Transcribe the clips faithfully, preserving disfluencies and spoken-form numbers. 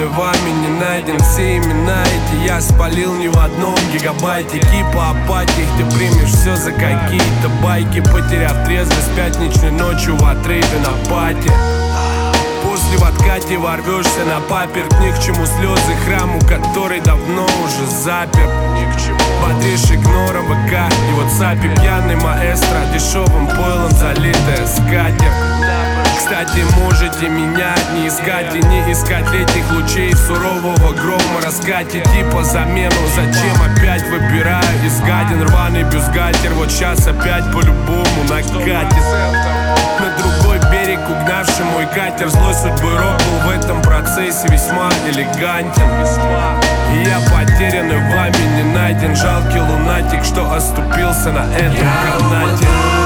потеряны вами, не найден. Все имена эти я спалил не в одном гигабайте. Кипа апатии, ты примешь все за какие-то байки, потеряв трезвость пятничной ночью в отрыве на пати. После в откате ворвешься на паперт. Ни к чему слезы храму, который давно уже запер. Бодришь игнора ВК и ватсапе. Пьяный маэстро, дешевым пойлом залитая скатерть. Кстати, можете меня не искать и не искать летних лучей сурового грома раскате. Типа замену, зачем опять выбираю из гадин рваный бюстгальтер. Вот сейчас опять по-любому накатит. На другой берег угнавший мой катер злой судьбой рок был в этом процессе весьма элегантен. И я потерянный вами не найден. Жалкий лунатик, что оступился на этом канате.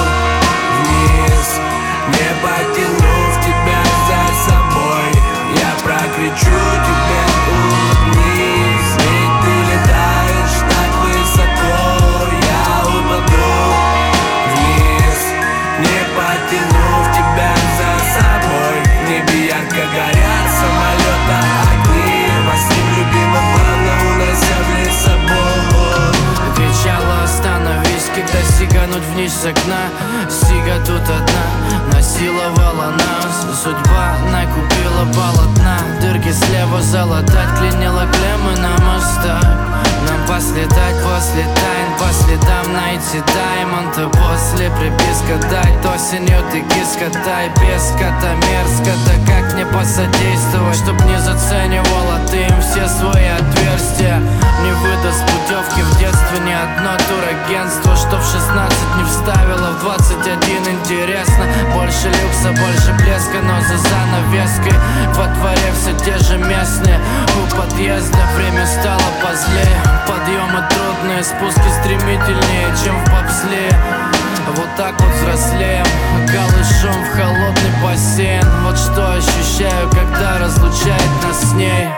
Вниз, не потянув тебя за собой, я прокричу тебе улыбнись. Ведь ты летаешь так высоко, я упаду вниз, не потянув тебя за собой. В небе ярко горят самолета огни, во сне любимым плавно унося в лесобой. Кричала: остановись, когда сигануть вниз с окна. Сига тут одна, насиловала нас. Судьба накупила полотна, дырки слева залатать, клинила клеммы на мостах. Нам последать после тайн, по следам найти даймонда. После приписка дать осенью ты киска, тай без кота мерзко. Да как мне посодействовать, чтоб не заценивала ты им все свои отверстия? Не выдаст путевки в детстве ни одно турагентство, что в шестнадцать не вставило в двадцать один. Интересно, больше люкса, больше блеска, но за занавеской во дворе все те же местные. У подъезда время стало позлее, подъемы трудные, спуски стремительнее, чем в бобслее. Вот так вот взрослеем, голышом в холодный бассейн. Вот что ощущаю, когда разлучает нас с ней.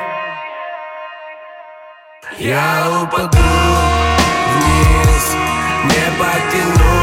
Я упаду вниз, не потяну